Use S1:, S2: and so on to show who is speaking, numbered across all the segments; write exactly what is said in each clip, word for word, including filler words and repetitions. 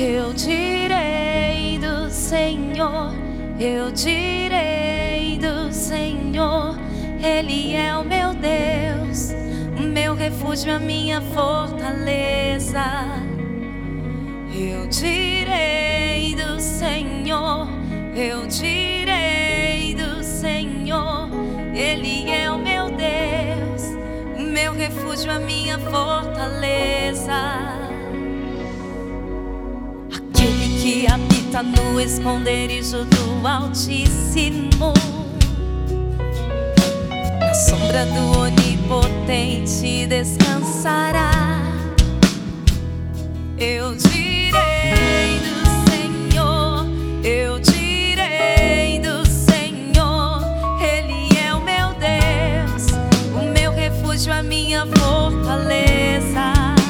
S1: Eu direi do Senhor, eu direi do Senhor. Ele é o meu Deus, o meu refúgio, a minha fortaleza. Eu direi do Senhor, eu direi do Senhor. Ele é o meu Deus, o meu refúgio, a minha fortaleza. Aquele que habita no esconderijo do Altíssimo, na sombra do Onipotente descansará. Eu direi do Senhor, eu direi do Senhor. Ele é o meu Deus, o meu refúgio, a minha fortaleza.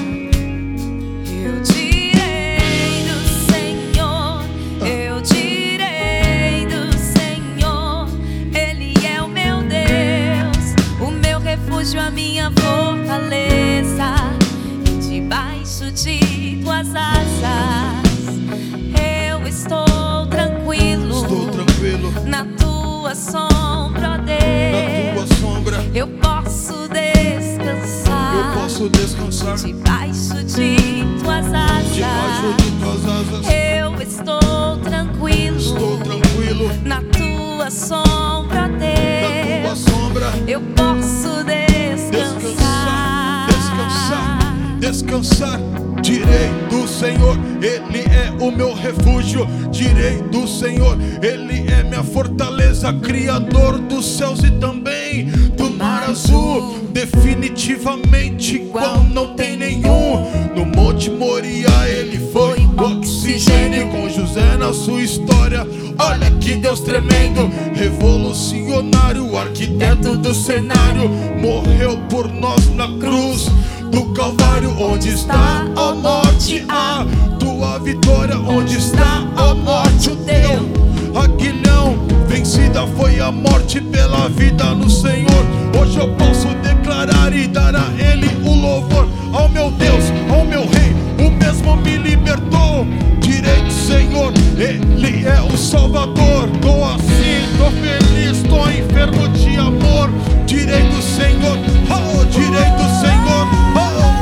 S1: Eu direi do Senhor, eu direi do Senhor. Ele é o meu Deus, o meu refúgio, a minha fortaleza. Debaixo de tuas asas eu estou tranquilo,
S2: estou tranquilo.
S1: Na tua sombra, ó Deus,
S2: na tua sombra
S1: eu posso descansar.
S2: Eu posso descansar.
S1: Debaixo de tuas asas,
S2: debaixo de tuas asas
S1: eu estou tranquilo,
S2: estou tranquilo.
S1: Na tua sombra, ó Deus,
S2: na tua sombra
S1: eu posso descansar.
S2: Descansar, descansar, descansar. Direi do Senhor, Ele é o meu refúgio. Direi do Senhor, Ele é minha fortaleza. Criador dos céus e também do mar azul. Definitivamente igual não tem nenhum. No Monte Moriá Ele foi oxigênio, com José na sua história. Olha que Deus tremendo, revolucionário, arquiteto do cenário. Morreu por nós na cruz do Calvário. Onde está a morte, a tua vitória? Onde está a morte, o teu aguilhão? Vencida foi a morte pela vida no Senhor. Hoje eu posso declarar e dar a Ele o louvor. Ao meu Deus, ao meu Rei, o mesmo me libertou. Direi do Senhor, Ele é o Salvador. Tô assim, tô feliz, tô enfermo de amor. Direi do Senhor, oh, direi do Senhor, oh.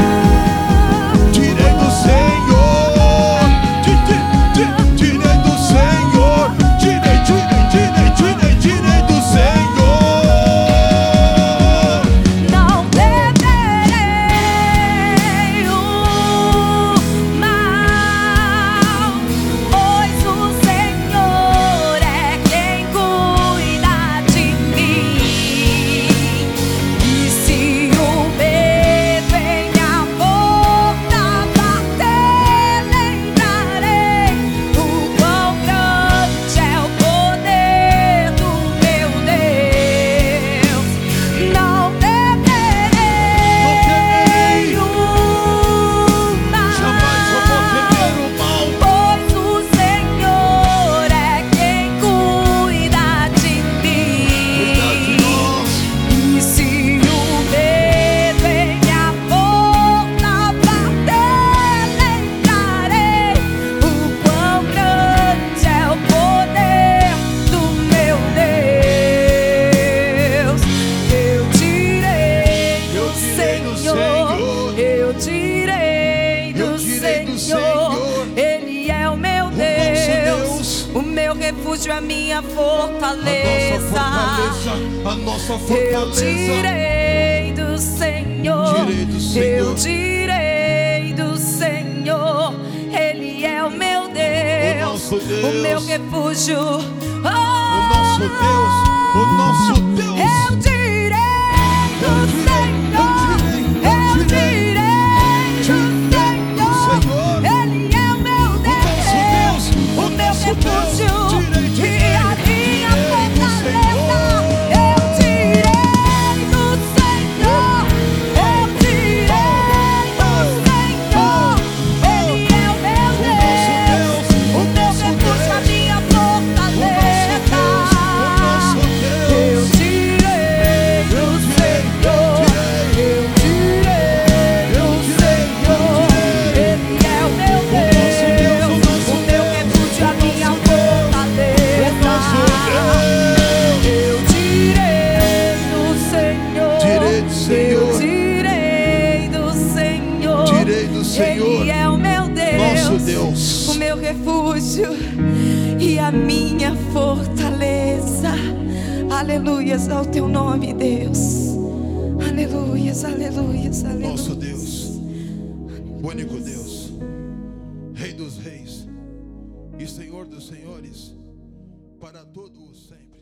S2: Direi do Senhor, direi do Senhor, direi, direi, direi, direi, direi do Senhor.
S1: Não temerei o mal, pois o Senhor é quem cuida de mim. E se o medo em minha porta bater, lembrarei o quão grande é o poder do meu Deus. Não temerei o mal,
S2: Jamais eu vou temer o mal,
S1: pois o Senhor é quem cuida de
S2: cuida de
S1: mim.
S2: nós.
S1: E se o medo em minha porta bater, lembrarei o quão grande é o poder do meu Deus. Eu direi
S2: Eu
S1: do
S2: direi do
S1: Senhor,
S2: Senhor.
S1: eu direi
S2: Eu
S1: do
S2: direi do
S1: Senhor.
S2: Senhor.
S1: Ele é o meu
S2: nosso
S1: Deus,
S2: Deus.
S1: o meu refúgio, a minha
S2: A nossa
S1: fortaleza.
S2: fortaleza, a nossa
S1: Eu
S2: fortaleza.
S1: direi do Senhor,
S2: Direi do Senhor.
S1: eu direi do Senhor. Ele é o meu Deus,
S2: nosso Deus.
S1: o meu refúgio. Oh,
S2: O nosso Deus, o nosso Deus.
S1: eu direi do
S2: Eu direi,
S1: Senhor,
S2: eu direi, eu
S1: eu direi do Senhor.
S2: Senhor.
S1: Ele é o meu Deus,
S2: o
S1: o meu
S2: nosso Deus.
S1: refúgio
S2: Direi, direi,
S1: e a minha
S2: direi do
S1: fortaleza.
S2: Senhor.
S1: Eu direi do Senhor, eu direi do Senhor. Ele é o meu Deus, o meu refúgio, a minha fortaleza. Eu direi do Senhor.
S2: do Senhor,
S1: Ele é o meu Deus,
S2: nosso Deus,
S1: o meu refúgio e a minha fortaleza. Aleluias ao teu nome, Deus. Aleluias, aleluias, aleluias.
S2: Nosso Deus, o único Deus, Rei dos reis e Senhor dos senhores, para todo o sempre.